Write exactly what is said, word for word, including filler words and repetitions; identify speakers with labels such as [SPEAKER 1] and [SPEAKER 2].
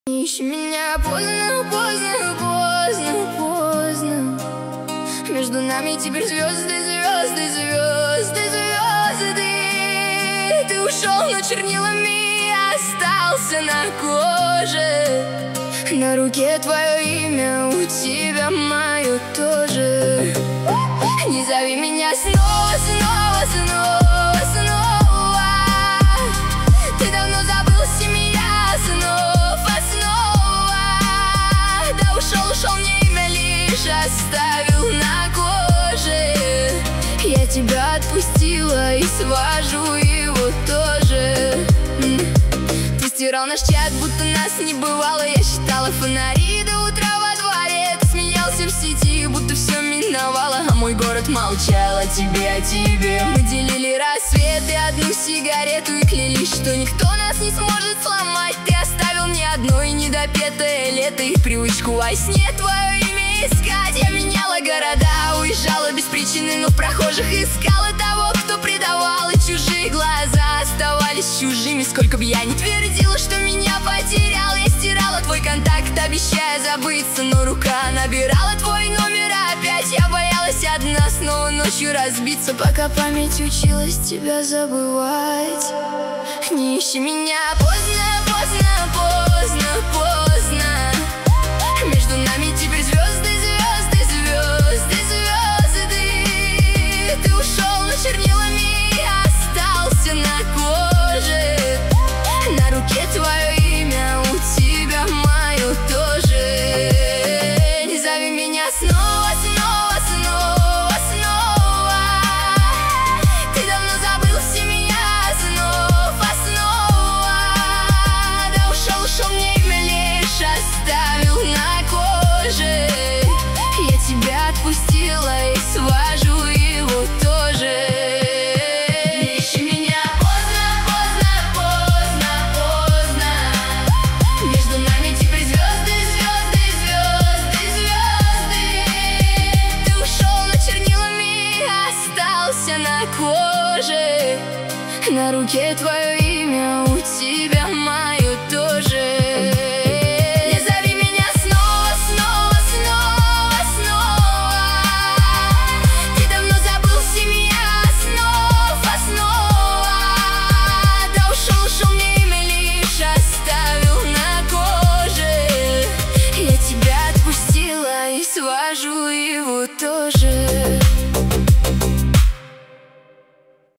[SPEAKER 1] Не ищи меня поздно, поздно, поздно, поздно. Между нами теперь звезды, звезды, звезды, звезды. Ты ушел, но чернилами остался на коже. На руке твое имя, у тебя мое тоже. Не зови меня снова, снова, снова, снова. Ты давно забыл семья, снова, снова. Да ушел, ушел, мне имя лишь оставил на коже. Я тебя отпустила и свожу его тоже. Ты стирал наш чат, будто нас не бывало. Я считала фонари до утра во дворе. Ты смеялся в сети, будто все миновало. А мой город молчал о тебе, о тебе. Мы делили рассвет и одну сигарету и клялись, что никто нас не сможет сломать. Ты оставил мне одно и недопетое лето и привычку во сне твое имя искать. Я меняла города, уезжала без причины, но в прохожих искала того, кто предавал. И чужие глаза оставались чужими. Сколько б я ни твердила, что меня потерял. Я стирала твой контакт, обещая забыться, но рука набирала твой номер опять. Я боялась одна снова ночью разбиться, пока память училась тебя забывать. Не ищи меня поздно, поздно, поздно, поздно. Между нами теперь звезды, звезды, звезды, звезды. Ты ушел, но чернилами остался на коже. На руке твое имя, у тебя мое тоже. Не зови меня снова, снова, снова, снова. Ты давно забыл семья, снова, снова. Да ушел, ушел, мне имя лишь оставил на коже. Я тебя отпустила и свожу его тоже. Не ищи меня поздно, поздно, поздно, поздно. Между нами теперь звезды, звезды, звезды, звезды. Ты ушел, но чернилами остался на коже. На руке твое